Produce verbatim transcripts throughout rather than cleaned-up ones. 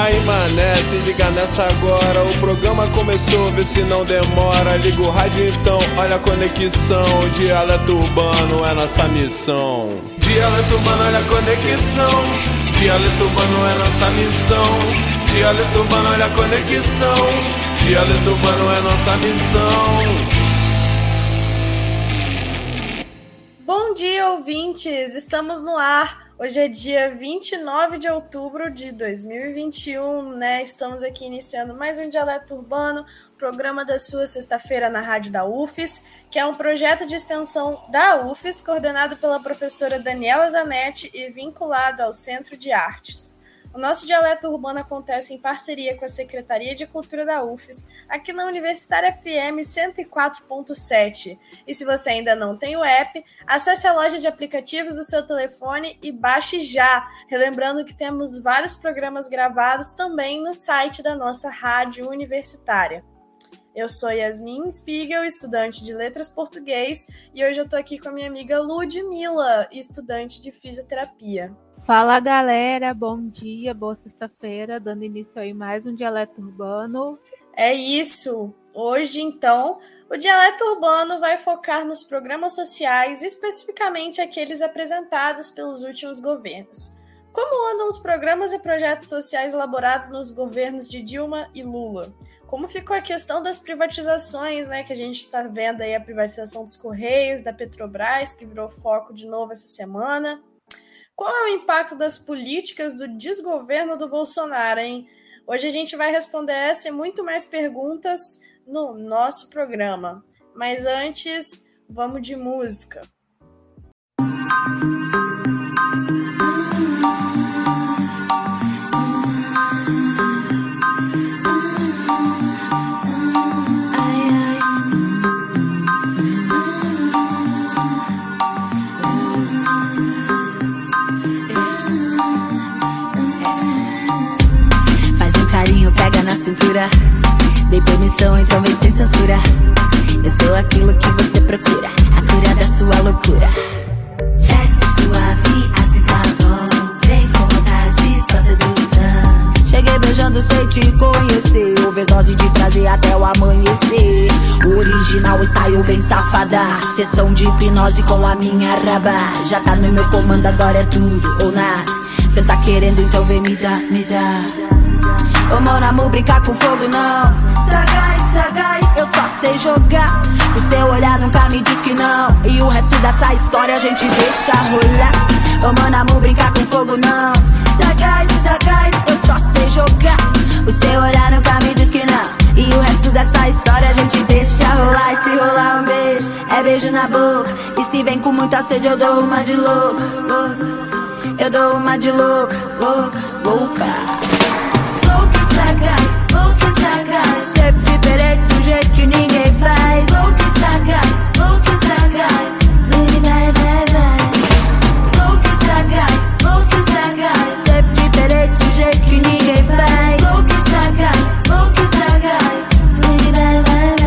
Aí mané, se liga nessa agora. O programa começou, vê se não demora. Liga o rádio então, olha a conexão. Dialeto urbano é nossa missão. Dialeto urbano, olha a conexão. Dialeto urbano é nossa missão. Dialeto urbano, olha a conexão. Dialeto urbano é nossa missão. Bom dia, ouvintes! Estamos no ar. Hoje é dia vinte e nove de outubro de dois mil e vinte e um, né? Estamos aqui iniciando mais um Dialeto Urbano, programa da sua sexta-feira na Rádio da U F E S, que é um projeto de extensão da U F E S, coordenado pela professora Daniela Zanetti e vinculado ao Centro de Artes. O nosso Dialeto Urbano acontece em parceria com a Secretaria de Cultura da U F E S, aqui na Universitária F M cento e quatro ponto sete. E se você ainda não tem o app, acesse a loja de aplicativos do seu telefone e baixe já. Relembrando que temos vários programas gravados também no site da nossa rádio universitária. Eu sou Yasmin Spiegel, estudante de Letras Português, e hoje eu estou aqui com a minha amiga Ludmila, estudante de Fisioterapia. Fala galera, bom dia, boa sexta-feira, dando início aí mais um Dialeto Urbano. É isso, hoje então o Dialeto Urbano vai focar nos programas sociais, especificamente aqueles apresentados pelos últimos governos. Como andam os programas e projetos sociais elaborados nos governos de Dilma e Lula? Como ficou a questão das privatizações, né, que a gente está vendo aí a privatização dos Correios, da Petrobras, que virou foco de novo essa semana? Qual é o impacto das políticas do desgoverno do Bolsonaro, hein? Hoje a gente vai responder essa e muito mais perguntas no nosso programa. Mas antes, vamos de música. Pega na cintura, dei permissão, então vem sem censura. Eu sou aquilo que você procura, a cura da sua loucura. Desce suave, assim tá bom. Vem com vontade, só sedução. Cheguei beijando sem te conhecer, overdose de prazer até o amanhecer. Original style bem safada, sessão de hipnose com a minha raba. Já tá no meu comando, agora é tudo ou nada. Cê tá querendo, então vem me dar, me dar. Ô mon amor, brincar com fogo não. Sagaz, sagaz, eu só sei jogar. O seu olhar nunca me diz que não. E o resto dessa história a gente deixa rolar. Ô mon amor, brincar com fogo não. Sagaz, sagaz, eu só sei jogar. O seu olhar nunca me diz que não. E o resto dessa história a gente deixa rolar. E se rolar um beijo, é beijo na boca. E se vem com muita sede eu dou uma de louca, louca. Eu dou uma de louca, louca, louca. Sagaz, louco sagaz, sempre diferente do jeito que ninguém faz. Louco sagaz, louco sagaz, baby, vai, vai, vai. Louco sagaz, louco sagaz, sempre diferente do jeito que ninguém faz. Louco sagaz, louco sagaz, baby, vai,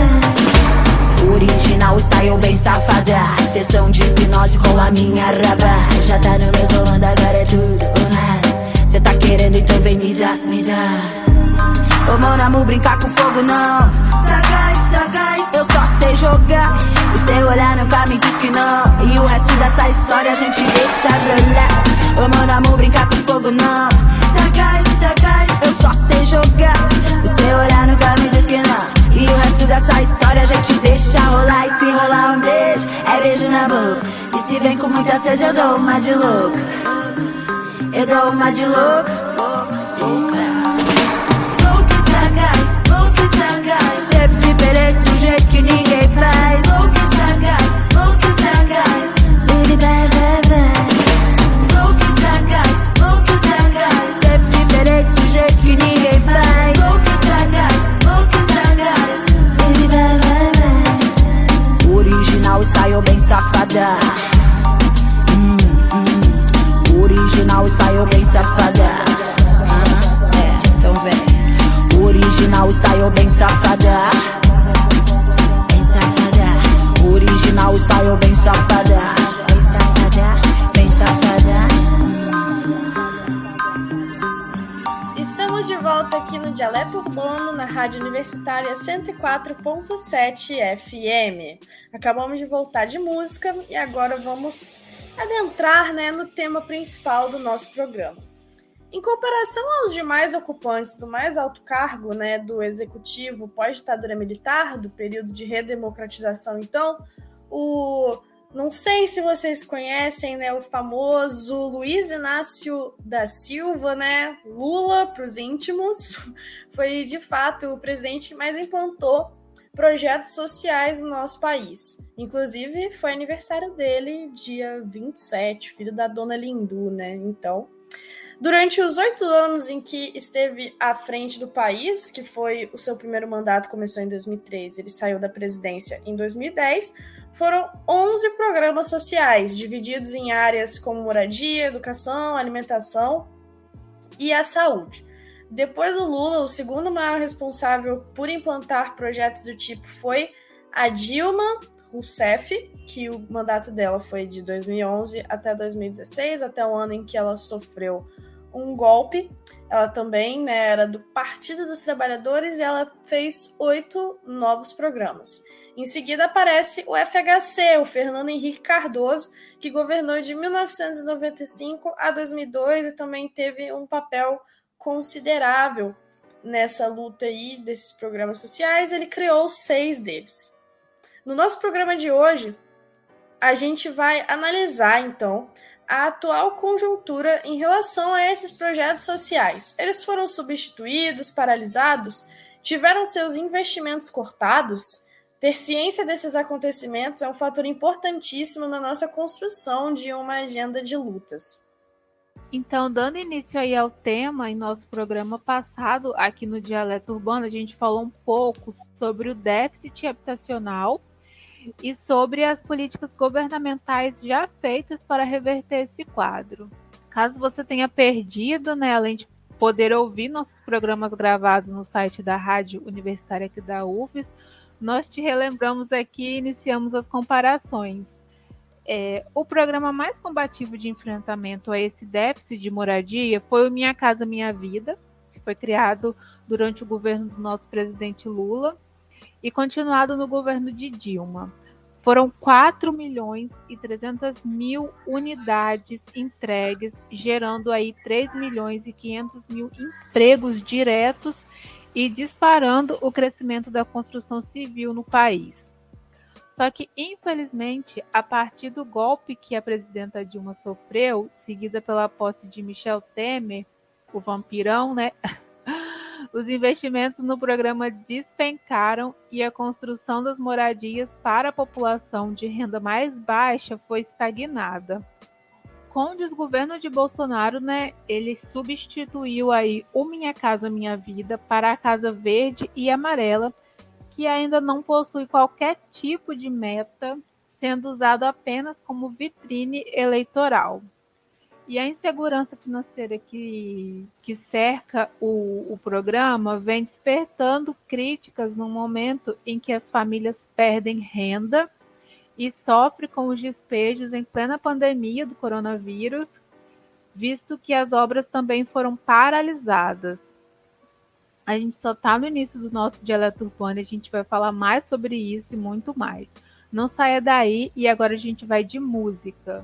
vai, vai. Original style bem safada, sessão de hipnose com a minha raba. Já tá no meu comando, agora é tudo ou nada. Cê tá querendo, então vem me dar, me dar. Ô mon amor, brincar com fogo não. Sagaz, sagaz, eu só sei jogar. O seu olhar nunca me diz que não. E o resto dessa história a gente deixa rolar. Ô mon amor, brincar com fogo não. Sagaz, sagaz, eu só sei jogar. O seu olhar nunca me diz que não. E o resto dessa história a gente deixa rolar. E se rolar um beijo, é beijo na boca. E se vem com muita sede eu dou uma de louca. Eu dou uma de louca, louca, louca. Louco sagaz, sempre diferente do jeito que ninguém faz. Louco sagaz, louco sagaz, baby, vai, vai, vai. Louco sagaz, louco sagaz, sempre diferente do jeito que ninguém faz. Louco sagaz, louco sagaz, baby, vai, vai, vai. Original style bem safada. hum, hum. Original style bem safada. ah, É, então vem. Original style bem safada. Bem safada. Original style bem safada. Bem safada, bem safada. aqui no Dialeto Urbano, na Rádio Universitária cento e quatro ponto sete F M. Acabamos de voltar de música e agora vamos adentrar, né, no tema principal do nosso programa. Em comparação aos demais ocupantes do mais alto cargo, né, do executivo pós-ditadura militar, do período de redemocratização, então, o... Não sei se vocês conhecem, né, o famoso Luiz Inácio da Silva, né, Lula para os íntimos, foi de fato o presidente que mais implantou projetos sociais no nosso país. Inclusive, foi aniversário dele, dia vinte e sete, filho da dona Lindu, né, então... Durante os oito anos em que esteve à frente do país, que foi o seu primeiro mandato, começou em dois mil e treze, ele saiu da presidência em dois mil e dez, foram onze programas sociais, divididos em áreas como moradia, educação, alimentação e a saúde. Depois do Lula, o segundo maior responsável por implantar projetos do tipo foi a Dilma Rousseff, que o mandato dela foi de dois mil e onze até dois mil e dezesseis, até o ano em que ela sofreu um golpe. Ela também, né, era do Partido dos Trabalhadores e ela fez oito novos programas. Em seguida aparece o F H C, o Fernando Henrique Cardoso, que governou de mil novecentos e noventa e cinco a dois mil e dois e também teve um papel considerável nessa luta aí desses programas sociais. Ele criou seis deles. No nosso programa de hoje, a gente vai analisar, então, a atual conjuntura em relação a esses projetos sociais. Eles foram substituídos, paralisados, tiveram seus investimentos cortados? Ter ciência desses acontecimentos é um fator importantíssimo na nossa construção de uma agenda de lutas. Então, dando início aí ao tema, em nosso programa passado, aqui no Dialeto Urbano, a gente falou um pouco sobre o déficit habitacional e sobre as políticas governamentais já feitas para reverter esse quadro. Caso você tenha perdido, né, além de poder ouvir nossos programas gravados no site da Rádio Universitária aqui da U F E S, nós te relembramos aqui e iniciamos as comparações. É, o programa mais combativo de enfrentamento a esse déficit de moradia foi o Minha Casa Minha Vida, que foi criado durante o governo do nosso presidente Lula e continuado no governo de Dilma. Foram quatro milhões e trezentas mil unidades entregues, gerando aí três milhões e quinhentos mil empregos diretos e disparando o crescimento da construção civil no país. Só que, infelizmente, a partir do golpe que a presidenta Dilma sofreu, seguida pela posse de Michel Temer, o vampirão, né? Os investimentos no programa despencaram e a construção das moradias para a população de renda mais baixa foi estagnada. Com o desgoverno de Bolsonaro, né, ele substituiu aí o Minha Casa Minha Vida para a Casa Verde e Amarela, que ainda não possui qualquer tipo de meta, sendo usado apenas como vitrine eleitoral. E a insegurança financeira que, que cerca o, o programa vem despertando críticas no momento em que as famílias perdem renda e sofrem com os despejos em plena pandemia do coronavírus, visto que as obras também foram paralisadas. A gente só está no início do nosso Dialeto Urbano e a gente vai falar mais sobre isso e muito mais. Não saia daí e agora a gente vai de música.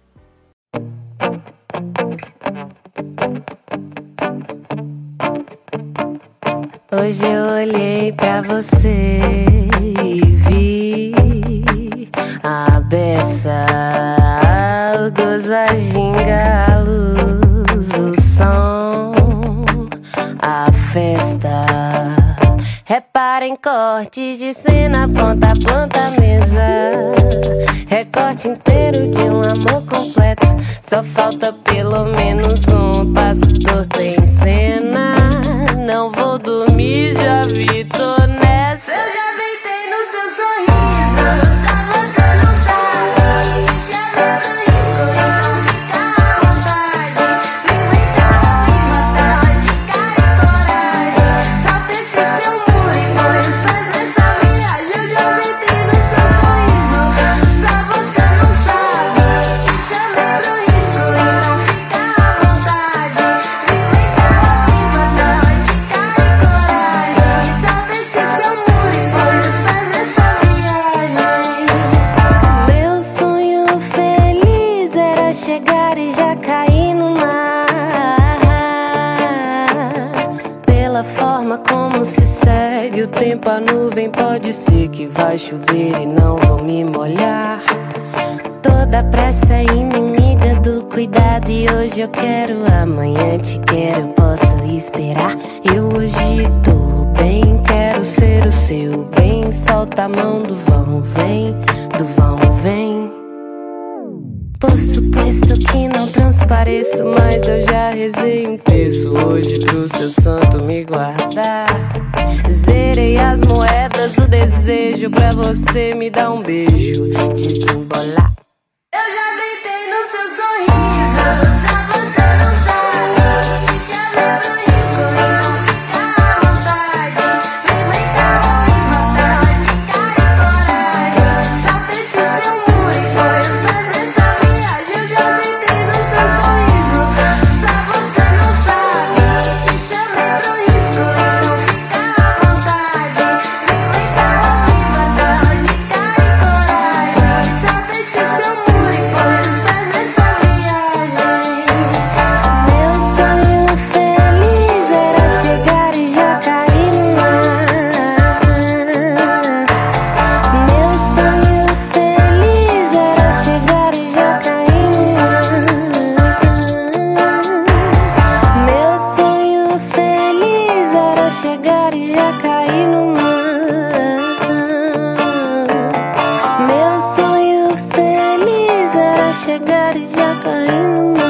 Hoje eu olhei pra você e vi a beça, o gozo, a ginga, a luz, o som, a festa. Repara em corte de cena, ponta a planta, mesa. Recorte inteiro de um amor completo. Só falta pelo menos um passo torto em cena. Não vou dormir, já vi, tô nessa. Eu já deitei no seu sorriso, só você não sabe. Te chamei pro risco, então fica à vontade. Me inventar, me matar, de cara e coragem. Salta esse seu muro e põe os pés nessa viagem. Eu já deitei no seu sorriso, só você não sabe. Te chamei pro risco, então fica à vontade. Me inventar, me matar, de cara e coragem. sei que vai chover e não vou me molhar. Toda pressa é inimiga do cuidado. E hoje eu quero, amanhã te quero, posso esperar. Eu hoje tô bem, quero ser o seu bem. Solta a mão do vão, vem, do vão, vem. Por suposto que não transpareço, mas eu já rezei um terço hoje pro seu santo me guardar. Zerei as moedas, o desejo pra você me dar um beijo, desembolar. Eu já deitei no seu sorriso, só você não sabe. Te chamei pro risco e não fica à vontade. Me vem calma e vontade, cara e coragem. Salta esse seu muro e põe os pés nessa viagem. Eu já deitei no seu sorriso, só você não sabe. Te chamei pro risco e não fica à vontade. Me vem calma e vontade, cara e coragem. Salta esse seu muro e põe os pés nessa viagem. Meu sonho feliz era chegar e já cair no mar. Meu sonho feliz era chegar e já cair no mar. Meu sonho feliz era chegar e já cair no mar. Meu sonho feliz era chegar e já cair no mar.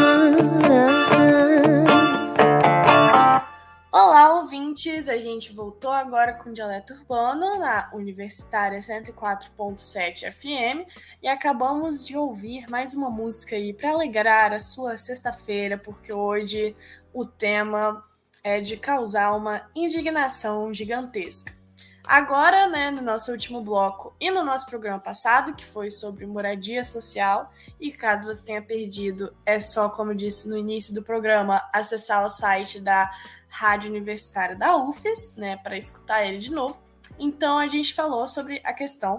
Olá, ouvintes! A gente voltou agora com o Dialeto Urbano na Universitária cento e quatro ponto sete F M e acabamos de ouvir mais uma música aí para alegrar a sua sexta-feira, porque hoje o tema é de causar uma indignação gigantesca. Agora, né, no nosso último bloco e no nosso programa passado, que foi sobre moradia social, e caso você tenha perdido, é só, como eu disse no início do programa, acessar o site da Rádio Universitária da U F E S, né, para escutar ele de novo. Então, a gente falou sobre a questão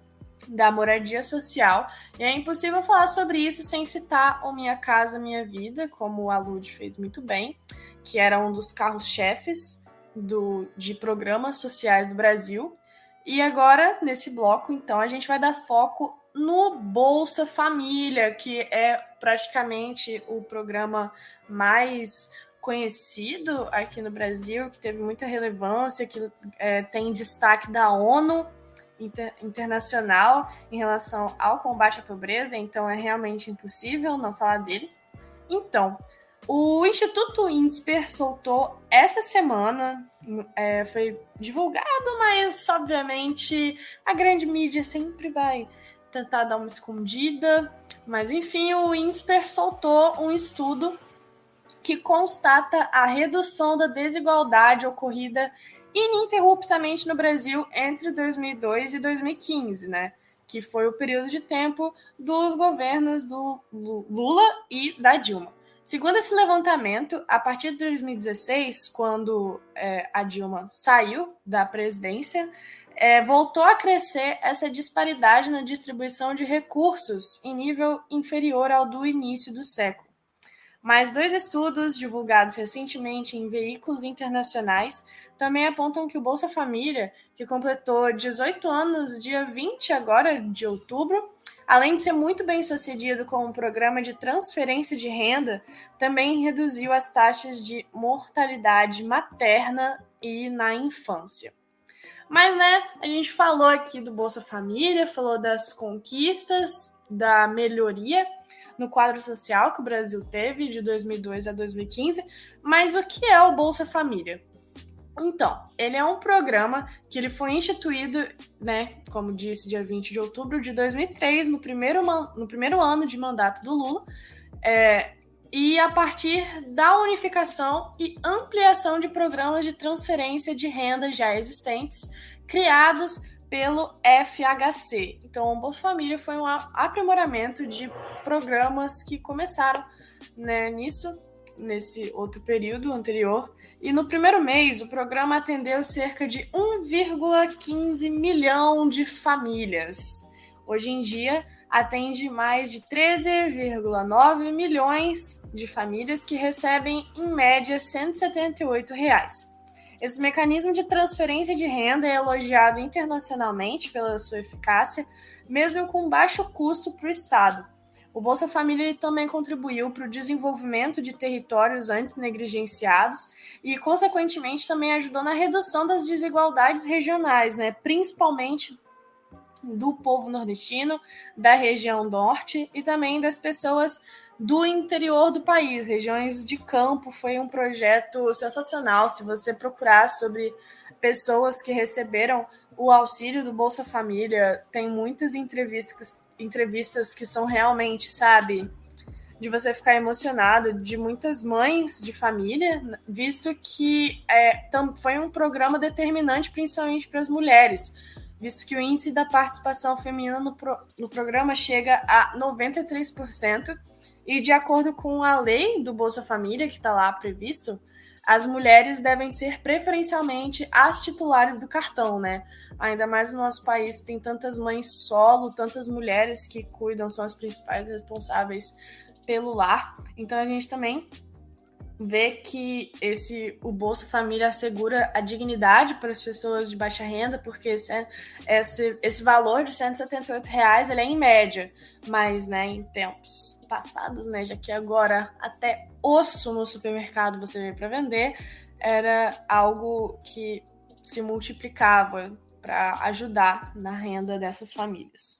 da moradia social, e é impossível falar sobre isso sem citar o Minha Casa Minha Vida, como a Lud fez muito bem, que era um dos carros-chefes do, de programas sociais do Brasil. E agora, nesse bloco, então, a gente vai dar foco no Bolsa Família, que é praticamente o programa mais conhecido aqui no Brasil, que teve muita relevância, que é, tem destaque da ONU inter, internacional em relação ao combate à pobreza, então é realmente impossível não falar dele. Então, o Instituto INSPER soltou essa semana, é, foi divulgado, mas obviamente a grande mídia sempre vai tentar dar uma escondida, mas enfim, o INSPER soltou um estudo que constata a redução da desigualdade ocorrida ininterruptamente no Brasil entre dois mil e dois e dois mil e quinze, né? Que foi o período de tempo dos governos do Lula e da Dilma. Segundo esse levantamento, a partir de dois mil e dezesseis, quando é, a Dilma saiu da presidência, é, voltou a crescer essa disparidade na distribuição de recursos em nível inferior ao do início do século. Mas dois estudos divulgados recentemente em veículos internacionais também apontam que o Bolsa Família, que completou dezoito anos dia vinte agora de outubro, além de ser muito bem sucedido como um programa de transferência de renda, também reduziu as taxas de mortalidade materna e na infância. Mas, né, a gente falou aqui do Bolsa Família, falou das conquistas, da melhoria no quadro social que o Brasil teve de dois mil e dois a dois mil e quinze, mas o que é o Bolsa Família? Então, ele é um programa que ele foi instituído, né, como disse, dia vinte de outubro de dois mil e três, no primeiro, no primeiro ano de mandato do Lula, é, e a partir da unificação e ampliação de programas de transferência de renda já existentes, criados pelo F H C. Então, o Bolsa Família foi um aprimoramento de programas que começaram, né, nisso, nesse outro período anterior. E no primeiro mês, o programa atendeu cerca de um vírgula quinze milhão de famílias. Hoje em dia, atende mais de treze vírgula nove milhões de famílias que recebem, em média, cento e setenta e oito reais. Esse mecanismo de transferência de renda é elogiado internacionalmente pela sua eficácia, mesmo com baixo custo para o Estado. O Bolsa Família ele também contribuiu para o desenvolvimento de territórios antes negligenciados e, consequentemente, também ajudou na redução das desigualdades regionais, né? Principalmente do povo nordestino, da região norte e também das pessoas do interior do país, regiões de campo. Foi um projeto sensacional. Se você procurar sobre pessoas que receberam o auxílio do Bolsa Família, tem muitas entrevistas, entrevistas que são realmente, sabe, de você ficar emocionado, de muitas mães de família, visto que é, foi um programa determinante principalmente para as mulheres, visto que o índice da participação feminina no, pro, no programa chega a noventa e três por cento, e de acordo com a lei do Bolsa Família, que está lá previsto, as mulheres devem ser preferencialmente as titulares do cartão, né? Ainda mais no nosso país, tem tantas mães solo, tantas mulheres que cuidam, são as principais responsáveis pelo lar. Então a gente também vê que esse, o Bolsa Família assegura a dignidade para as pessoas de baixa renda, porque esse, esse, esse valor de cento e setenta e oito reais ele é em média, mas, né, em tempos passados, né, já que agora até osso no supermercado você vê para vender, era algo que se multiplicava para ajudar na renda dessas famílias.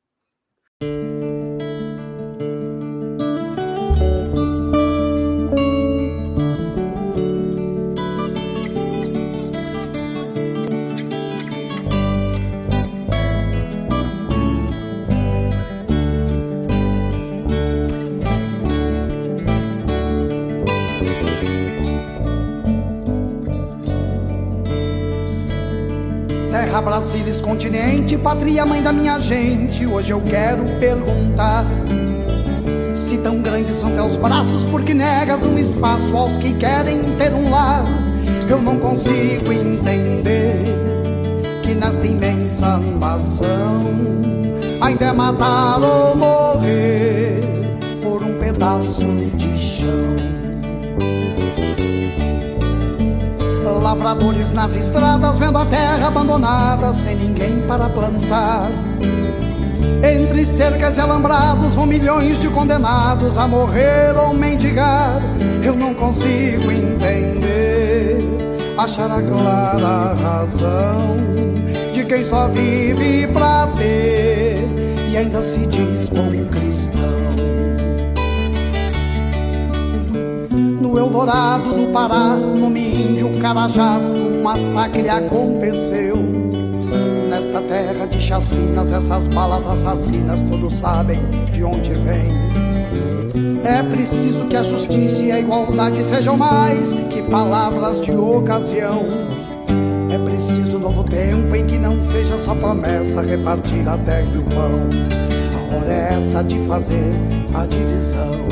Terra, Brasília, continente, pátria, mãe da minha gente. Hoje eu quero perguntar se tão grandes são teus braços, porque negas um espaço aos que querem ter um lar. Eu não consigo entender que nesta imensa nação ainda é matar ou morrer por um pedaço de chão. Lavradores nas estradas, vendo a terra abandonada, sem ninguém para plantar. Entre cercas e alambrados vão milhões de condenados a morrer ou mendigar. Eu não consigo entender, achar a clara razão de quem só vive pra ter e ainda se diz bom cristão. No Eldorado do Pará, no Minho, Carajás, um massacre aconteceu. Nesta terra de chacinas, essas balas assassinas, todos sabem de onde vem. É preciso que a justiça e a igualdade sejam mais que palavras de ocasião. É preciso novo tempo em que não seja só promessa repartir a terra e o pão. A hora é essa de fazer a divisão.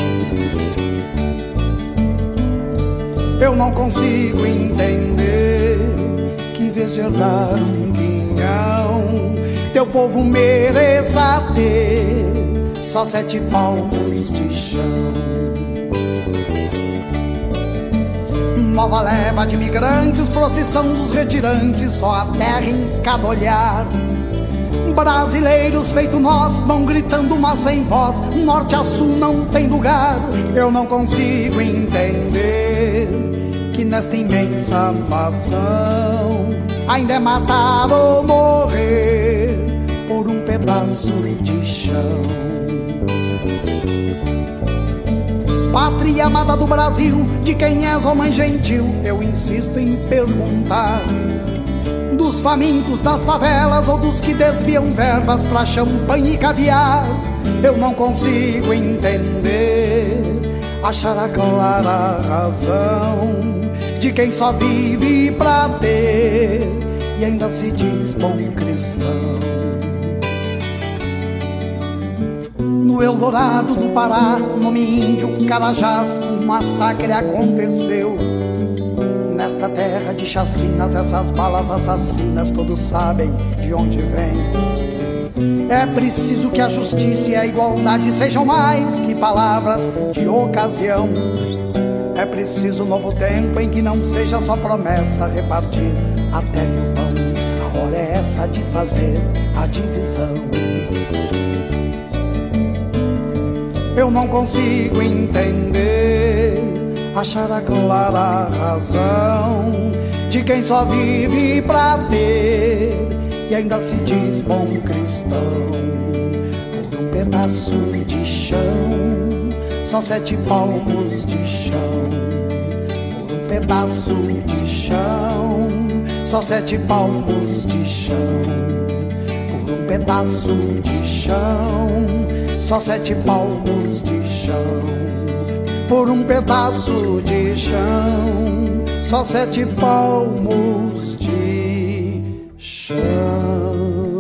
Eu não consigo entender que em vez de herdar um quinhão, teu povo mereça ter só sete palmos de chão. Nova leva de imigrantes, procissão dos retirantes, só a terra em cada olhar. Brasileiros feito nós vão gritando mas sem voz, norte a sul não tem lugar. Eu não consigo entender que nesta imensa nação ainda é matar ou morrer por um pedaço de chão. Pátria amada do Brasil, de quem és, ó mãe gentil, eu insisto em perguntar. Dos famintos das favelas ou dos que desviam verbas pra champanhe e caviar. Eu não consigo entender, achar a clara razão de quem só vive pra ter e ainda se diz bom cristão. No Eldorado do Pará, no Minho, Carajás, um massacre aconteceu. Nesta terra de chacinas, essas balas assassinas, todos sabem de onde vem. É preciso que a justiça e a igualdade sejam mais que palavras de ocasião. É preciso um novo tempo em que não seja só promessa repartir até o pão. A hora é essa de fazer a divisão. Eu não consigo entender, achar a clara razão de quem só vive pra ter e ainda se diz bom cristão. Por um pedaço de chão, só sete palmos de chão. Por um pedaço de chão, só sete palmos de chão. Por um pedaço de chão, só sete palmos de chão. Por um pedaço de chão, só sete palmos de chão.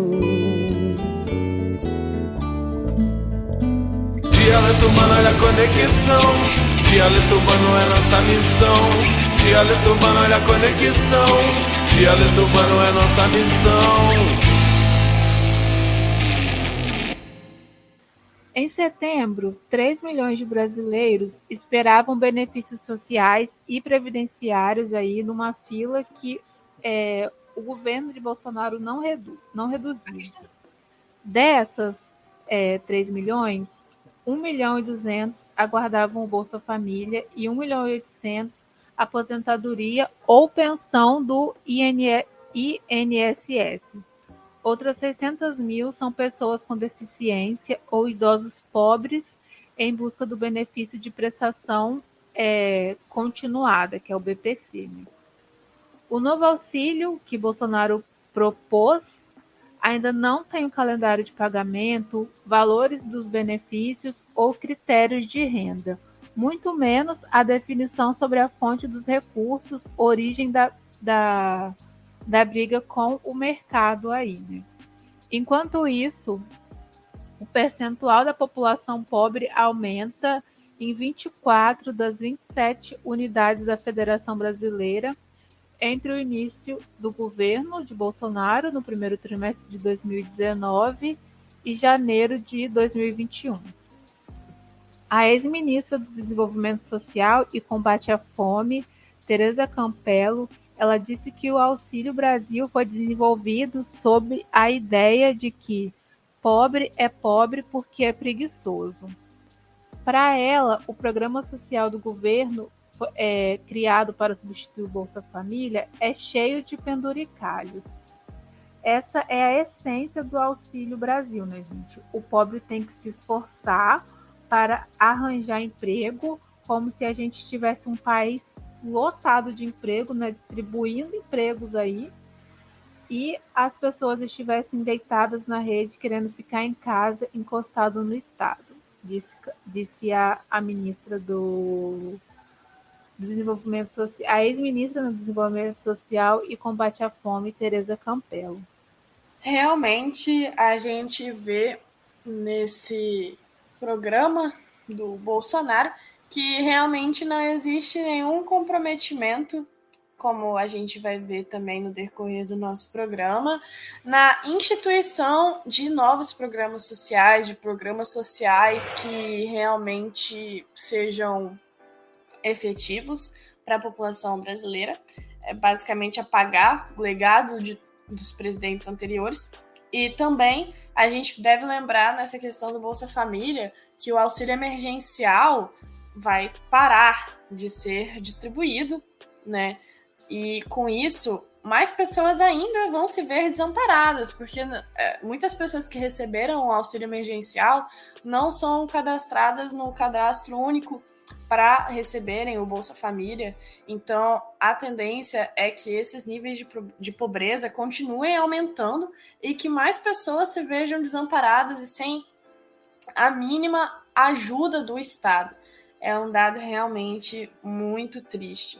Dialeto Urbano, olha a conexão. Dialeto Urbano é nossa missão. Dialeto Urbano, olha a conexão. Dialeto Urbano é nossa missão. Em setembro, três milhões de brasileiros esperavam benefícios sociais e previdenciários aí numa fila que é, o governo de Bolsonaro não, redu- não reduziu. Dessas é, três milhões, um milhão e duzentos aguardavam o Bolsa Família e um milhão e oitocentos aposentadoria ou pensão do I N S S. Outras seiscentos mil são pessoas com deficiência ou idosos pobres em busca do benefício de prestação é, continuada, que é o B P C. Né? O novo auxílio que Bolsonaro propôs ainda não tem o calendário de pagamento, valores dos benefícios ou critérios de renda, muito menos a definição sobre a fonte dos recursos, origem da, da, da briga com o mercado aí, né? Enquanto isso, o percentual da população pobre aumenta em vinte e quatro das vinte e sete unidades da Federação Brasileira entre o início do governo de Bolsonaro, no primeiro trimestre de dois mil e dezenove, e janeiro de dois mil e vinte e um. A ex-ministra do Desenvolvimento Social e Combate à Fome, Tereza Campelo, ela disse que o Auxílio Brasil foi desenvolvido sob a ideia de que pobre é pobre porque é preguiçoso. Para ela, o programa social do governo é, criado para substituir o Bolsa Família é cheio de penduricalhos. Essa é a essência do Auxílio Brasil, né, gente? O pobre tem que se esforçar para arranjar emprego, como se a gente tivesse um país lotado de emprego, né, distribuindo empregos aí, e as pessoas estivessem deitadas na rede, querendo ficar em casa, encostado no Estado, disse, disse a, a ministra do Desenvolvimento Social, a ex-ministra do Desenvolvimento Social e Combate à Fome, Tereza Campelo. Realmente, a gente vê nesse programa do Bolsonaro que realmente não existe nenhum comprometimento, como a gente vai ver também no decorrer do nosso programa, na instituição de novos programas sociais, de programas sociais que realmente sejam efetivos para a população brasileira. É basicamente apagar o legado de, dos presidentes anteriores. E também a gente deve lembrar nessa questão do Bolsa Família que o auxílio emergencial vai parar de ser distribuído, né? E com isso, mais pessoas ainda vão se ver desamparadas, porque é, muitas pessoas que receberam o auxílio emergencial não são cadastradas no cadastro único para receberem o Bolsa Família. Então, a tendência é que esses níveis de, de pobreza continuem aumentando e que mais pessoas se vejam desamparadas e sem a mínima ajuda do Estado. É um dado realmente muito triste.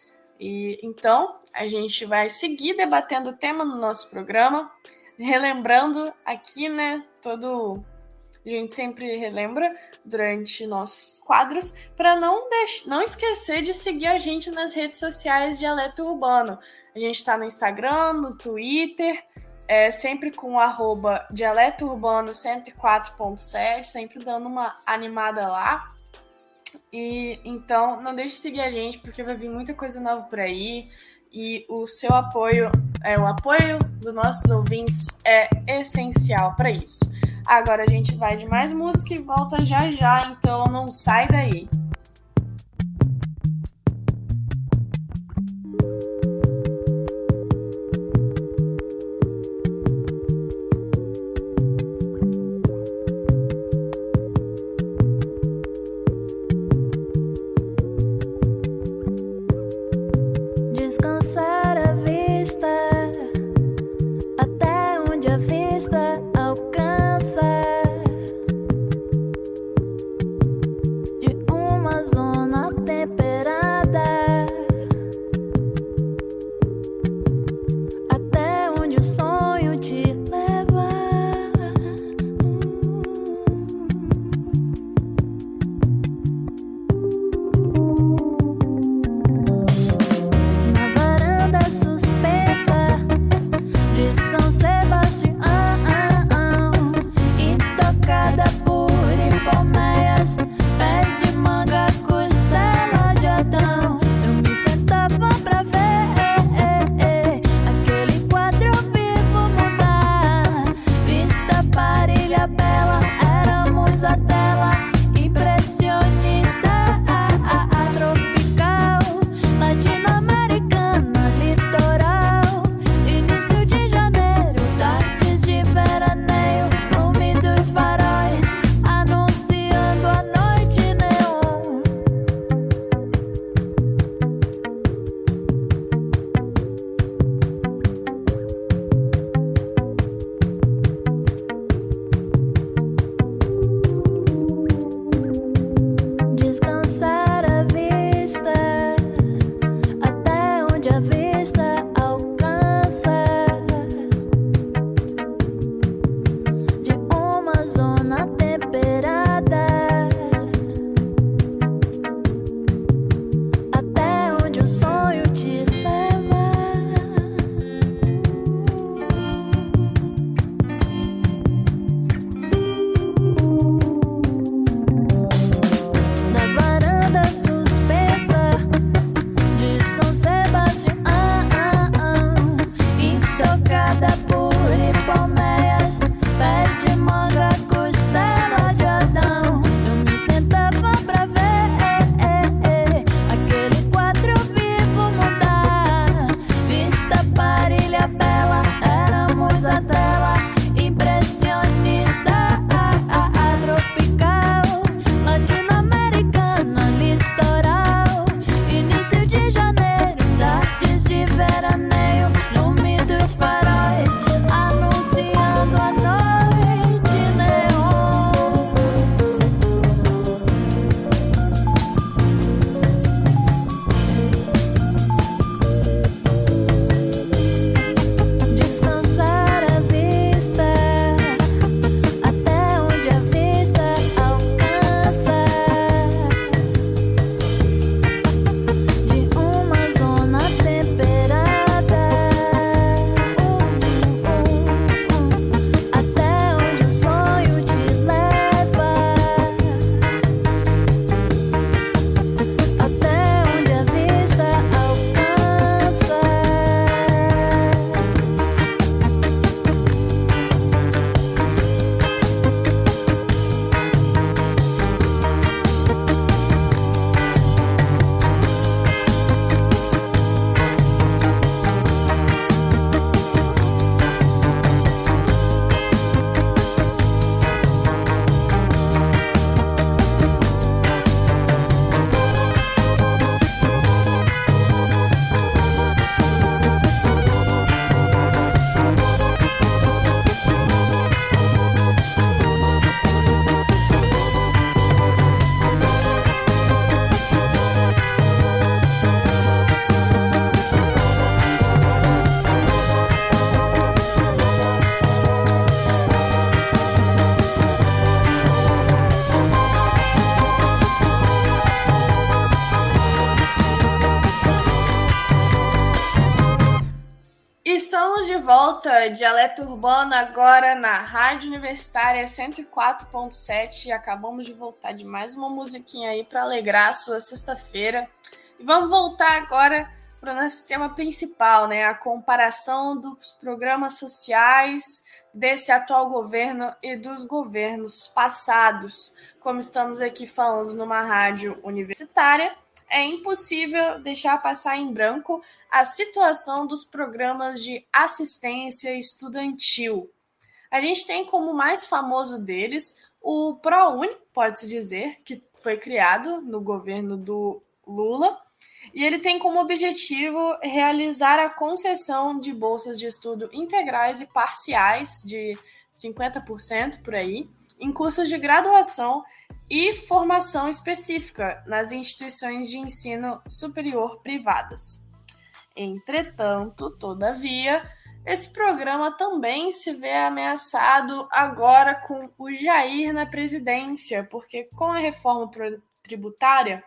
E então, a gente vai seguir debatendo o tema no nosso programa, relembrando aqui, né, todo... A gente sempre relembra durante nossos quadros, para não, deix... não esquecer de seguir a gente nas redes sociais de Dialeto Urbano. A gente está no Instagram, no Twitter, é, sempre com o arroba Dialeto Urbano cento e quatro ponto sete, sempre dando uma animada lá. E então não deixe de seguir a gente, porque vai vir muita coisa nova por aí. E o seu apoio, é, o apoio dos nossos ouvintes é essencial para isso. Agora a gente vai de mais música e volta já já, então não sai daí. Descansar a vista até onde a vista alcança, de um dia, Dialeto Urbano agora na Rádio Universitária cento e quatro ponto sete. Acabamos de voltar de mais uma musiquinha aí para alegrar a sua sexta-feira. E vamos voltar agora para o nosso tema principal, né? A comparação dos programas sociais desse atual governo e dos governos passados. Como estamos aqui falando numa rádio universitária, é impossível deixar passar em branco a situação dos programas de assistência estudantil. A gente tem como mais famoso deles o ProUni, pode-se dizer, que foi criado no governo do Lula, e ele tem como objetivo realizar a concessão de bolsas de estudo integrais e parciais de cinquenta por cento por aí, em cursos de graduação e formação específica nas instituições de ensino superior privadas. Entretanto, todavia, esse programa também se vê ameaçado agora com o Jair na presidência, porque com a reforma tributária,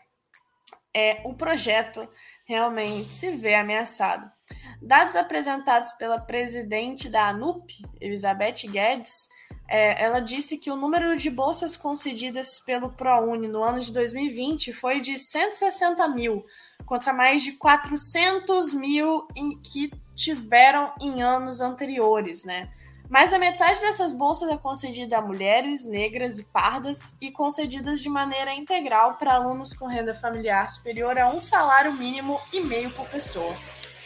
é, o projeto realmente se vê ameaçado. Dados apresentados pela presidente da ANUP, Elizabeth Guedes, é, ela disse que o número de bolsas concedidas pelo ProUni no ano de dois mil e vinte foi de cento e sessenta mil, contra mais de quatrocentos mil que tiveram em anos anteriores, né? Mais da metade dessas bolsas é concedida a mulheres, negras e pardas e concedidas de maneira integral para alunos com renda familiar superior a um salário mínimo e meio por pessoa.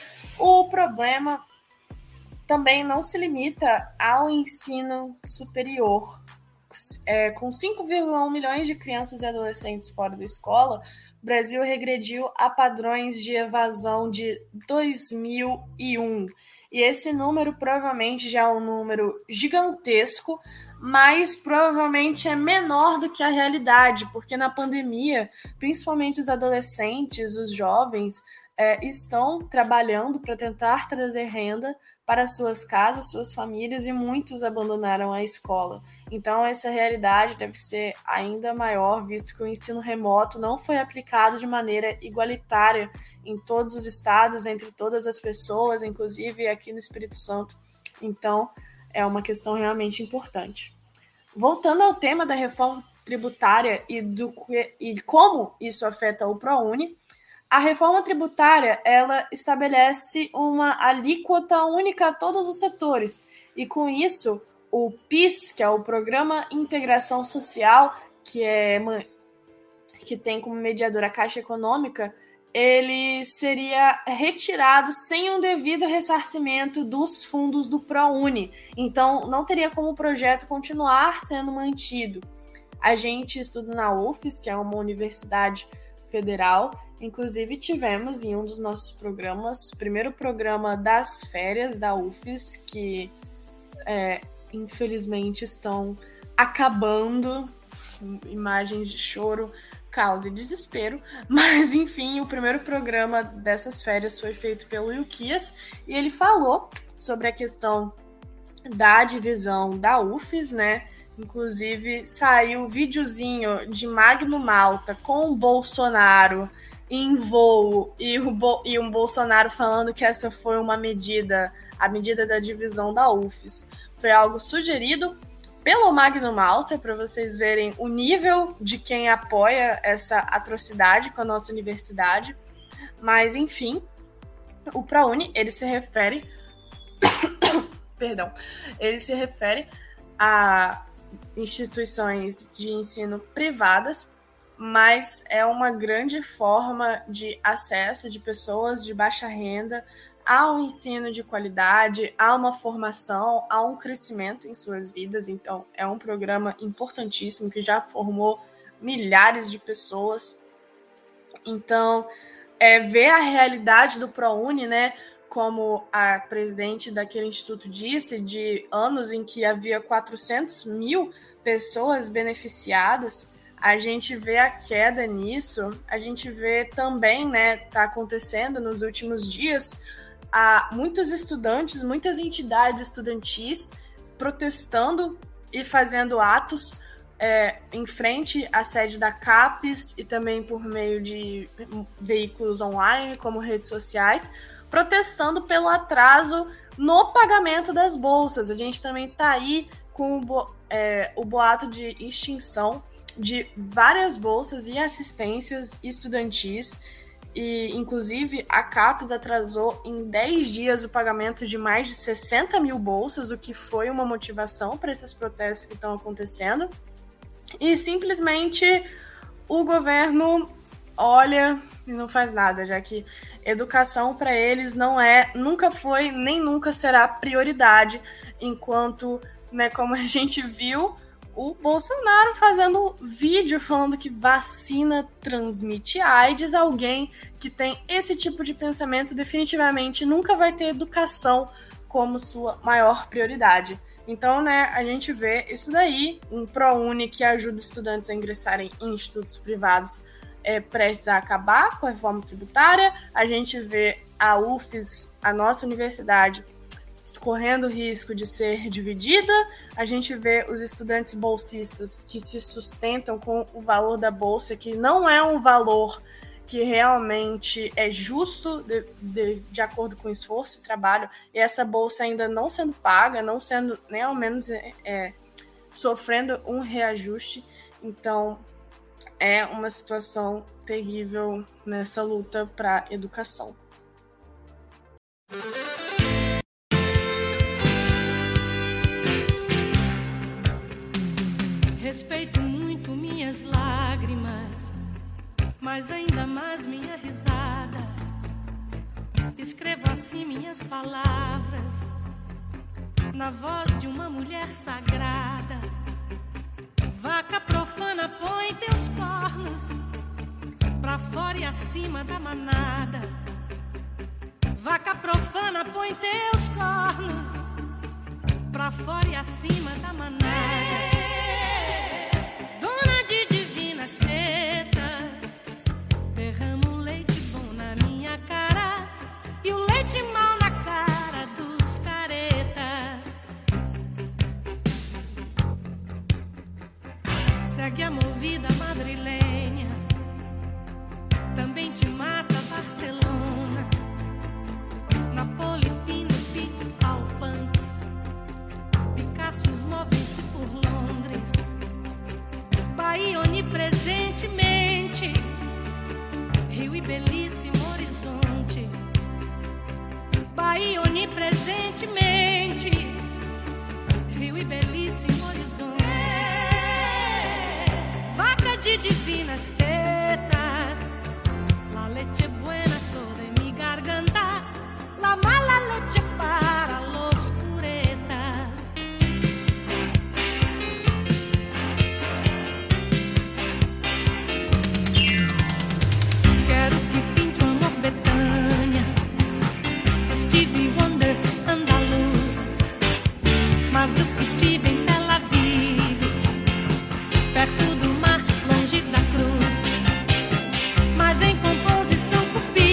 O problema também não se limita ao ensino superior. É, com cinco vírgula um milhões de crianças e adolescentes fora da escola, o Brasil regrediu a padrões de evasão de dois mil e um. E esse número provavelmente já é um número gigantesco, mas provavelmente é menor do que a realidade, porque na pandemia, principalmente os adolescentes, os jovens, é, estão trabalhando para tentar trazer renda para suas casas, suas famílias, e muitos abandonaram a escola. Então, essa realidade deve ser ainda maior, visto que o ensino remoto não foi aplicado de maneira igualitária em todos os estados, entre todas as pessoas, inclusive aqui no Espírito Santo. Então, é uma questão realmente importante. Voltando ao tema da reforma tributária e, do, e como isso afeta o ProUni, a reforma tributária, ela estabelece uma alíquota única a todos os setores, e com isso, o PIS, que é o Programa Integração Social, que, é, que tem como mediadora a Caixa Econômica, ele seria retirado sem um devido ressarcimento dos fundos do ProUni. Então, não teria como o projeto continuar sendo mantido. A gente estuda na U F E S, que é uma universidade federal. Inclusive, tivemos em um dos nossos programas, o primeiro programa das férias da U F E S, que é, infelizmente estão acabando, imagens de choro, caos e desespero, mas enfim, o primeiro programa dessas férias foi feito pelo Ilquias, e ele falou sobre a questão da divisão da U F E S, né? Inclusive, saiu um videozinho de Magno Malta com o Bolsonaro em voo, e, o Bo- e um Bolsonaro falando que essa foi uma medida, a medida da divisão da U F E S. Foi algo sugerido pelo Magno Malta, para vocês verem o nível de quem apoia essa atrocidade com a nossa universidade. Mas, enfim, o ProUni, ele se refere... Perdão. Ele se refere a instituições de ensino privadas, mas é uma grande forma de acesso de pessoas de baixa renda ao ensino de qualidade, a uma formação, a um crescimento em suas vidas. Então, é um programa importantíssimo que já formou milhares de pessoas. Então, é, ver a realidade do ProUni, né, como a presidente daquele instituto disse, de anos em que havia quatrocentos mil pessoas beneficiadas, a gente vê a queda nisso, a gente vê também, né, tá acontecendo nos últimos dias, há muitos estudantes, muitas entidades estudantis protestando e fazendo atos é, em frente à sede da CAPES e também por meio de veículos online, como redes sociais, protestando pelo atraso no pagamento das bolsas. A gente também está aí com o, bo- é, o boato de extinção de várias bolsas e assistências estudantis, e inclusive a CAPES atrasou em dez dias o pagamento de mais de sessenta mil bolsas, o que foi uma motivação para esses protestos que estão acontecendo, e simplesmente o governo olha e não faz nada, já que educação para eles não é, nunca foi, nem nunca será prioridade, enquanto, né, como a gente viu, o Bolsonaro fazendo vídeo falando que vacina transmite AIDS. Alguém que tem esse tipo de pensamento definitivamente nunca vai ter educação como sua maior prioridade. Então, né, a gente vê isso daí, um ProUni que ajuda estudantes a ingressarem em institutos privados é, prestes a acabar com a reforma tributária. A gente vê a U F E S, a nossa universidade, correndo risco de ser dividida. A gente vê os estudantes bolsistas que se sustentam com o valor da bolsa, que não é um valor que realmente é justo de, de, de acordo com o esforço e trabalho, e essa bolsa ainda não sendo paga, não sendo nem ao menos é, é, sofrendo um reajuste. Então é uma situação terrível nessa luta para a educação. Respeito muito minhas lágrimas, mas ainda mais minha risada. Escrevo assim minhas palavras, na voz de uma mulher sagrada. Vaca profana, põe teus cornos pra fora e acima da manada. Vaca profana, põe teus cornos pra fora e acima da manada. Dona de divinas tetas, derrama um leite bom na minha cara e o leite mal na cara dos caretas. Segue a movida madrilenha, também te mata Barcelona, Napoli, Pino, Pico, Alpantes, Picassos movem-se por Londres. Bahia onipresentemente, Rio e belíssimo horizonte. Bahia onipresentemente, Rio e belíssimo horizonte. Vaca de divinas tetas, la leche buena toda en mi garganta, la mala leche para los puretas. Quero que pinte um amor Betânia, Stevie Wonder, andaluz, mas do que tive em Tel Aviv, perto do mar, longe da cruz, mas em composição cupim.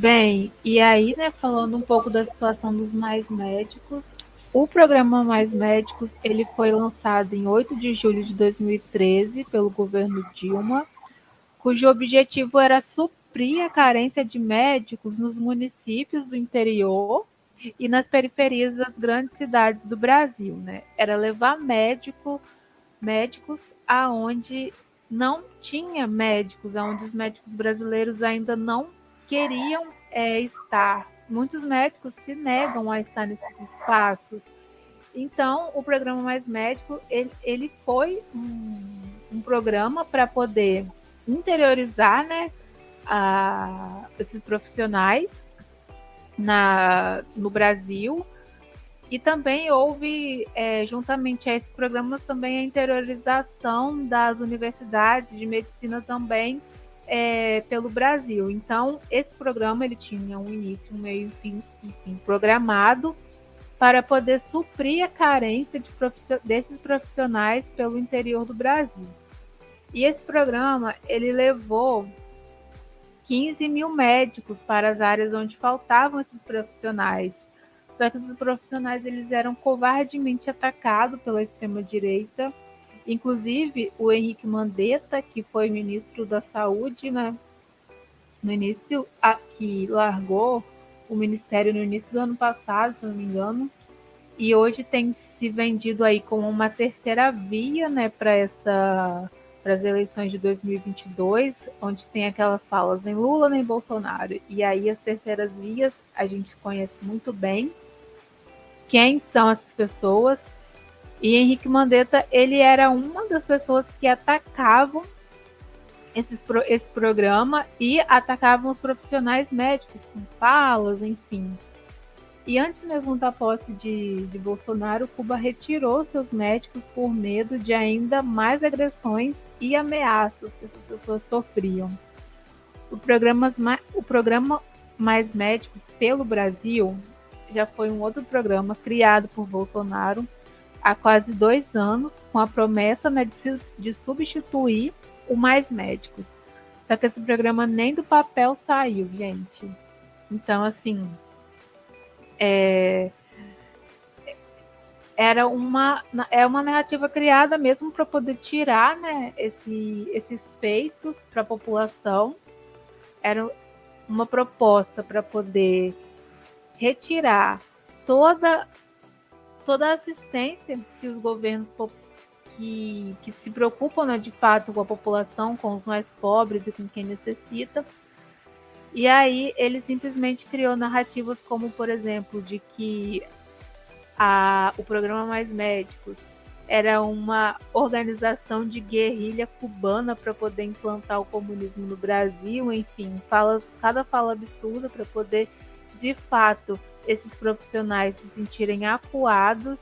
Bem, e aí, né, falando um pouco da situação dos Mais Médicos, o programa Mais Médicos, ele foi lançado em oito de julho de dois mil e treze pelo governo Dilma, cujo objetivo era suprir a carência de médicos nos municípios do interior e nas periferias das grandes cidades do Brasil, né? Era levar médico, médicos aonde não tinha médicos, aonde os médicos brasileiros ainda não queriam é, estar. Muitos médicos se negam a estar nesses espaços. Então, o programa Mais Médico, ele, ele foi um, um programa para poder interiorizar, né, a, esses profissionais na, no Brasil. E também houve, é, juntamente a esses programas, também a interiorização das universidades de medicina também é, pelo Brasil. Então, esse programa ele tinha um início, um meio e fim, enfim, programado para poder suprir a carência de profission- desses profissionais pelo interior do Brasil. E esse programa ele levou quinze mil médicos para as áreas onde faltavam esses profissionais. Só que esses profissionais eles eram covardemente atacados pela extrema-direita. Inclusive, o Henrique Mandetta, que foi ministro da Saúde, né, no início, que largou o ministério no início do ano passado, se não me engano, e hoje tem se vendido aí como uma terceira via, né, para essa, para as eleições de dois mil e vinte e dois, onde tem aquelas falas nem Lula nem Bolsonaro. E aí as terceiras vias a gente conhece muito bem quem são essas pessoas. E Henrique Mandetta, ele era uma das pessoas que atacavam esses, esse programa e atacavam os profissionais médicos com falas, enfim. E antes mesmo da posse de, de Bolsonaro, Cuba retirou seus médicos por medo de ainda mais agressões e ameaças que essas pessoas sofriam. O programa, o programa Mais Médicos pelo Brasil já foi um outro programa criado por Bolsonaro há quase dois anos, com a promessa, né, de, de substituir o Mais Médicos. Só que esse programa nem do papel saiu, gente. Então, assim, é, era uma, é uma narrativa criada mesmo para poder tirar, né, esse, esses feitos para a população. Era uma proposta para poder retirar toda toda a assistência que os governos que, que se preocupam, né, de fato com a população, com os mais pobres e com quem necessita. E aí ele simplesmente criou narrativas como, por exemplo, de que a, o programa Mais Médicos era uma organização de guerrilha cubana para poder implantar o comunismo no Brasil, enfim, falas, cada fala absurda para poder, de fato, esses profissionais se sentirem acuados.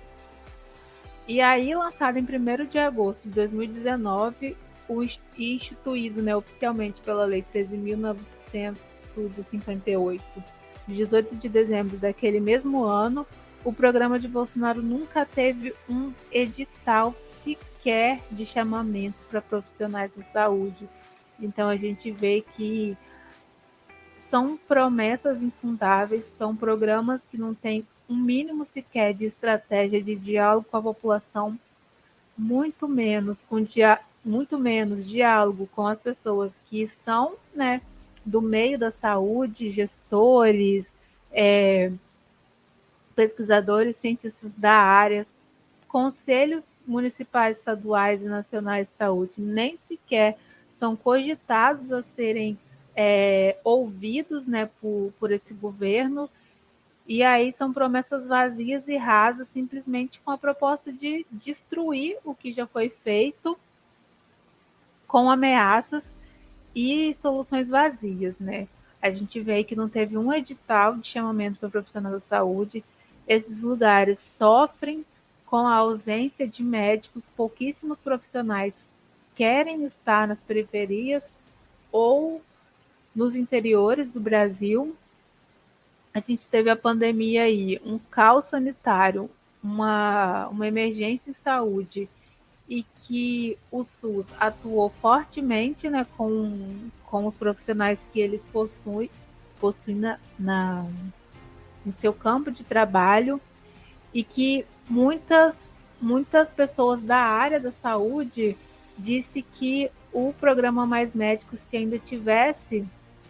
E aí, lançado em primeiro de agosto de dois mil e dezenove, o instituído, né, oficialmente pela Lei treze mil novecentos e cinquenta e oito, de dezoito de dezembro daquele mesmo ano, o programa de Bolsonaro nunca teve um edital sequer de chamamento para profissionais de saúde. Então, a gente vê que são promessas infundáveis, são programas que não têm um mínimo sequer de estratégia de diálogo com a população, muito menos, com dia, muito menos diálogo com as pessoas que são, né, do meio da saúde, gestores, é, pesquisadores, cientistas da área, conselhos municipais, estaduais e nacionais de saúde, nem sequer são cogitados a serem É, ouvidos, né, por, por esse governo, e aí são promessas vazias e rasas, simplesmente com a proposta de destruir o que já foi feito, com ameaças e soluções vazias, né? A gente vê que não teve um edital de chamamento para profissional da saúde. Esses lugares sofrem com a ausência de médicos, pouquíssimos profissionais querem estar nas periferias ou nos interiores do Brasil. A gente teve a pandemia aí, um caos sanitário, uma, uma emergência em saúde, e que o SUS atuou fortemente, né, com, com os profissionais que eles possuem, possui na, na, no seu campo de trabalho, e que muitas, muitas pessoas da área da saúde disse que o programa Mais Médicos, se ainda tivesse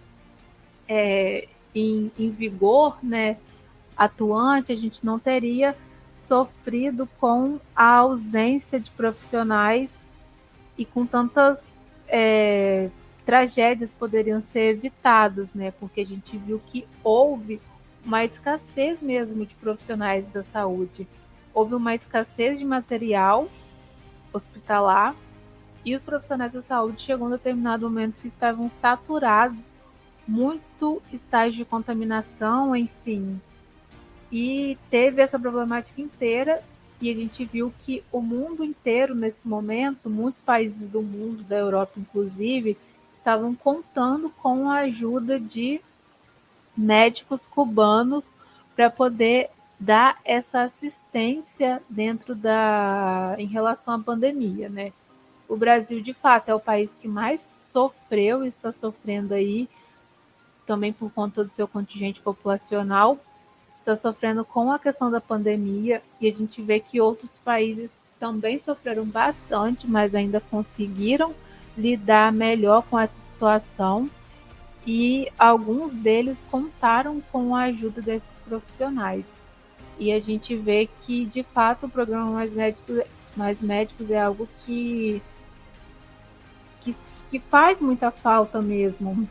é, em, em vigor, né, atuante, a gente não teria sofrido com a ausência de profissionais e com tantas é, tragédias poderiam ser evitadas, né? Porque a gente viu que houve uma escassez mesmo de profissionais da saúde. Houve uma escassez de material hospitalar e os profissionais da saúde chegou a um determinado momento que estavam saturados, muito estágio de contaminação, enfim. E teve essa problemática inteira, e a gente viu que o mundo inteiro, nesse momento, muitos países do mundo, da Europa inclusive, estavam contando com a ajuda de médicos cubanos para poder dar essa assistência dentro da, em relação à pandemia, né? O Brasil, de fato, é o país que mais sofreu e está sofrendo aí, também por conta do seu contingente populacional, está sofrendo com a questão da pandemia, e a gente vê que outros países também sofreram bastante, mas ainda conseguiram lidar melhor com essa situação, e alguns deles contaram com a ajuda desses profissionais. E a gente vê que, de fato, o programa Mais Médicos, Mais Médicos é algo que, que, que faz muita falta mesmo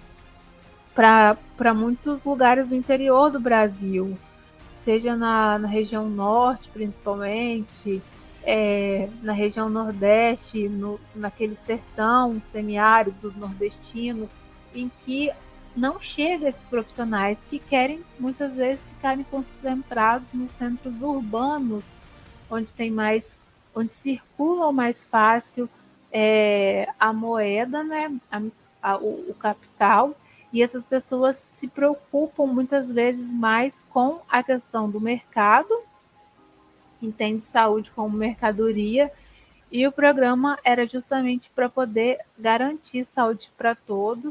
para muitos lugares do interior do Brasil, seja na, na região norte, principalmente, é, na região nordeste, no, naquele sertão semiárido nordestino, em que não chega esses profissionais que querem, muitas vezes, ficarem concentrados nos centros urbanos, onde tem mais, onde circula mais fácil é, a moeda, né, a, a, o, o capital, e essas pessoas se preocupam muitas vezes mais com a questão do mercado, entende saúde como mercadoria, e o programa era justamente para poder garantir saúde para todos,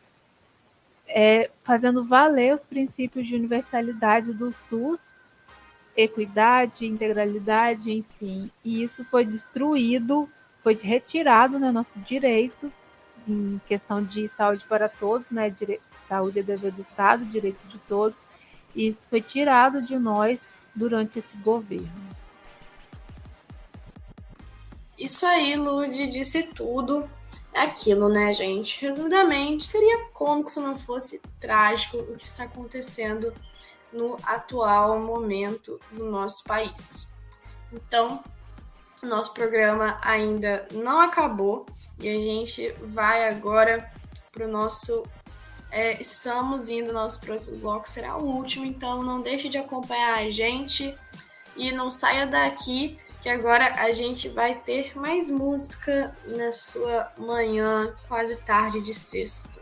é, fazendo valer os princípios de universalidade do SUS, equidade, integralidade, enfim. E isso foi destruído, foi retirado, né, nosso direito em questão de saúde para todos, né, dire... saúde é dever do Estado, direito de todos, e isso foi tirado de nós durante esse governo. Isso aí, Lud, disse tudo. É aquilo, né, gente? Resumidamente, seria cômico se não fosse trágico o que está acontecendo no atual momento do nosso país. Então, o nosso programa ainda não acabou e a gente vai agora para o nosso... É, estamos indo, nosso próximo bloco será o último, então não deixe de acompanhar a gente e não saia daqui, que agora a gente vai ter mais música na sua manhã, quase tarde de sexta.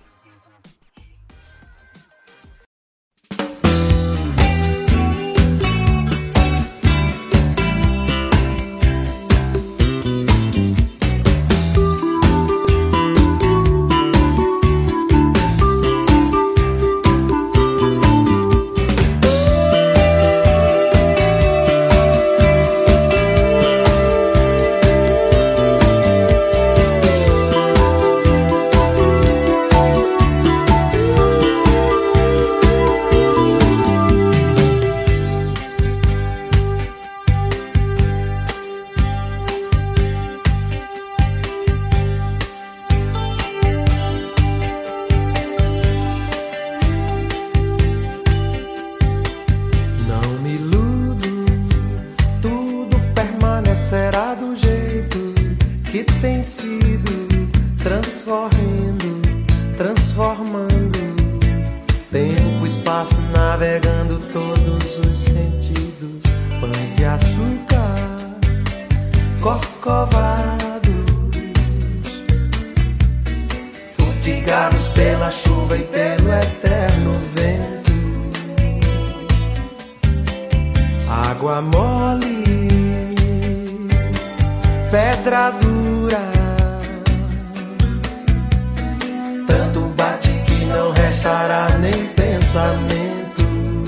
Tanto bate que não restará nem pensamento. pensamento.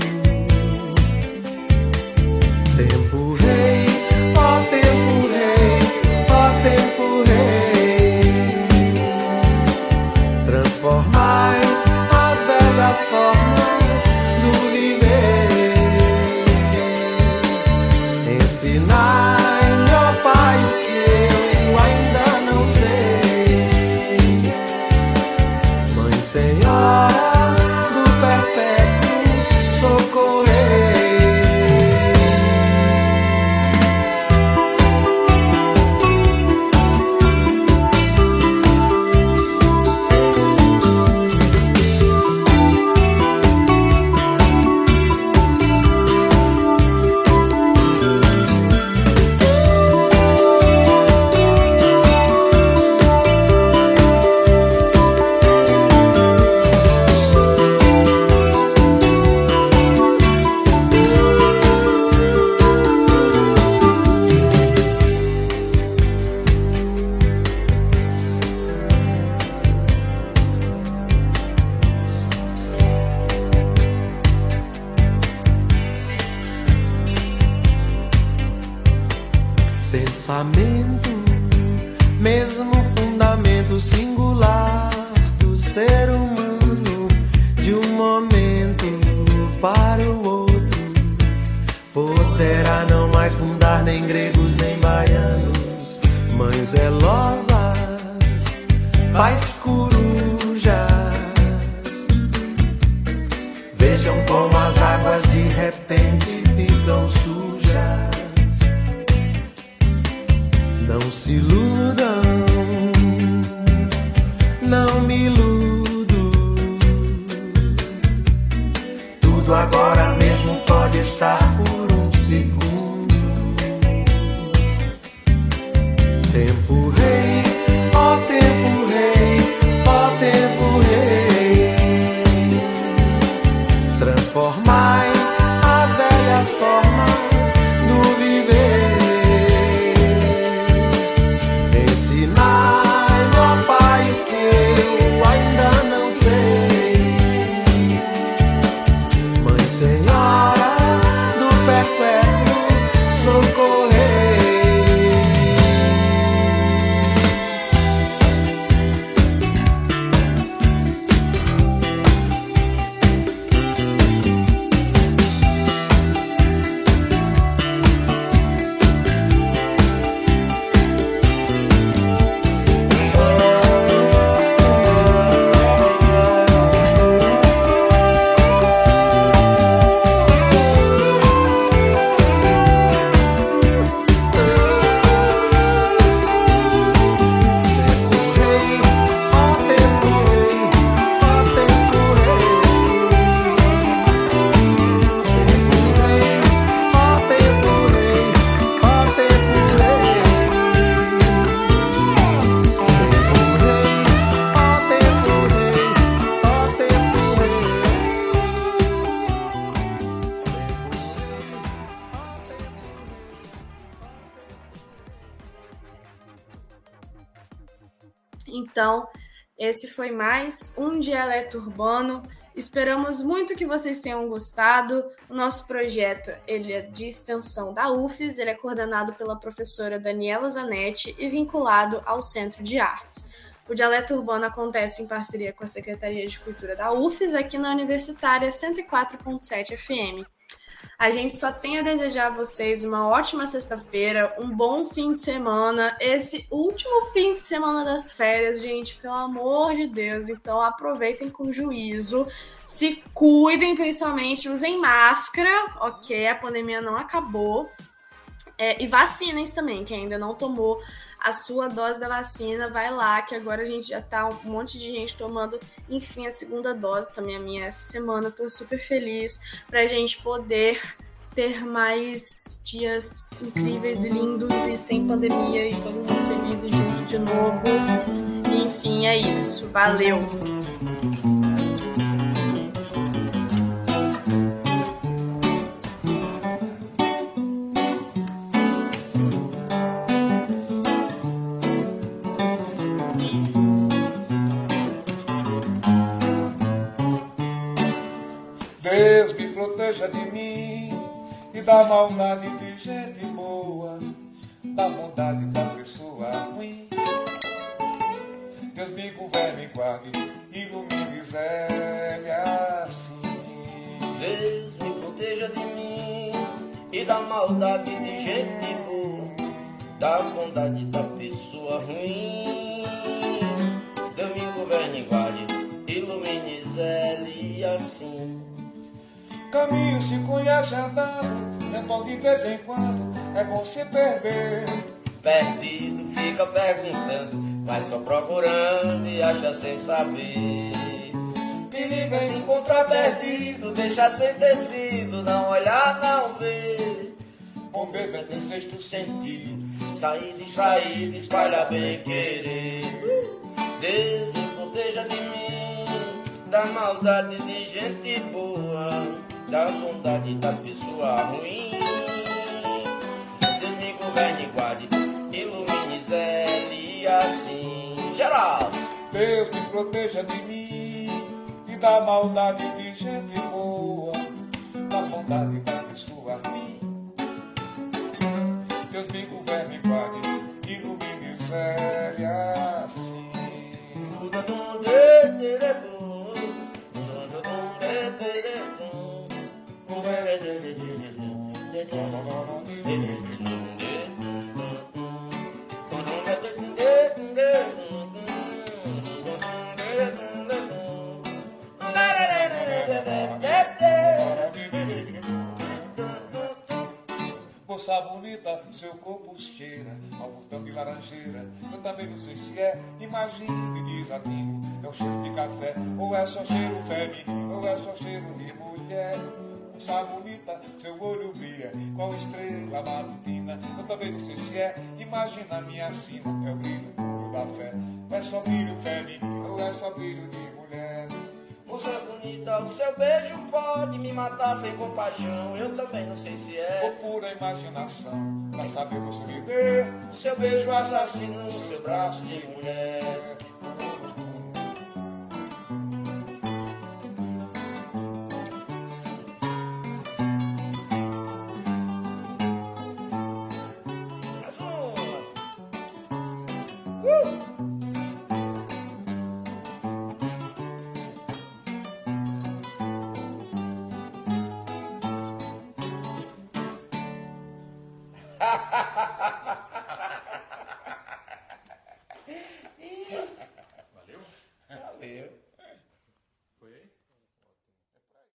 Tempo rei, ó tempo rei, ó tempo rei, transformai as velhas formas do viver, ensinai-me, ó Pai, o que eu ainda não sei. Mãe Senhora do perpétuo socorrei. Pensamento, mesmo fundamento singular do ser humano, de um momento para o outro, poderá não mais fundar nem gregos nem baianos, mães zelosas, pais corujas. Vejam como as águas de repente ficam sujas. Não se iludam, não me iludo. Tudo agora mesmo pode estar por um segundo. Tempo rei, ó tempo rei, ó tempo rei, transformai as velhas formas do viver. Ensinai-me, ó Pai, o que eu ainda não sei. Mãe Senhora do perpétuo socorrei. Então, esse foi mais um Dialeto Urbano. Esperamos muito que vocês tenham gostado. O nosso projeto ele é de extensão da U F E S, ele é coordenado pela professora Daniela Zanetti e vinculado ao Centro de Artes. O Dialeto Urbano acontece em parceria com a Secretaria de Cultura da U F E S, aqui na Universitária cento e quatro ponto sete F M. A gente só tem a desejar a vocês uma ótima sexta-feira, um bom fim de semana, esse último fim de semana das férias, gente, pelo amor de Deus. Então aproveitem com juízo, se cuidem principalmente, usem máscara, ok? A pandemia não acabou. É, e vacinem-se também, quem ainda não tomou a sua dose da vacina, vai lá, que agora a gente já tá um monte de gente tomando, enfim, a segunda dose, também a minha essa semana, tô super feliz pra gente poder ter mais dias incríveis e lindos e sem pandemia e todo mundo feliz e junto de novo. E, enfim, é isso, valeu! proteja de mim e da maldade de gente boa, da bondade da pessoa ruim. Deus me governe e guarde, ilumine Zélia assim. Deus me proteja de mim e da maldade de gente boa, da bondade da pessoa ruim. Deus me governe e guarde, ilumine Zélia assim. Caminho se conhece andando, então de vez em quando é bom se perder. Perdido fica perguntando, vai só procurando e acha sem saber. Perigo é se encontrar perdido, deixar sem tecido, não olhar, não ver. Bombeiro é ter sexto sentido, sair distraído, espalhar bem querer. Deus me proteja de mim, da maldade de gente boa, da bondade da pessoa ruim. Deus me governe e guarde, ilumine Zélia assim. Geral! Deus me proteja de mim e da maldade de gente boa, da bondade da pessoa ruim. Deus me governe e guarde, ilumine Zélia assim. Moça bonita, seu corpo cheira ao botão de laranjeira. Eu também não sei se é, imagine de desatino. É um cheiro de café, ou é só cheiro feminino, ou é só cheiro de mulher. Moça bonita, seu olho brilha qual estrela matutina. Eu também não sei se é, imagina a minha sina. É o brilho puro da fé, ou é só brilho feminino, ou é só brilho de mulher. Moça bonita, o seu beijo pode me matar sem compaixão. Eu também não sei se é ou pura imaginação, pra saber você me dê o seu beijo assassino no seu braço de mulher.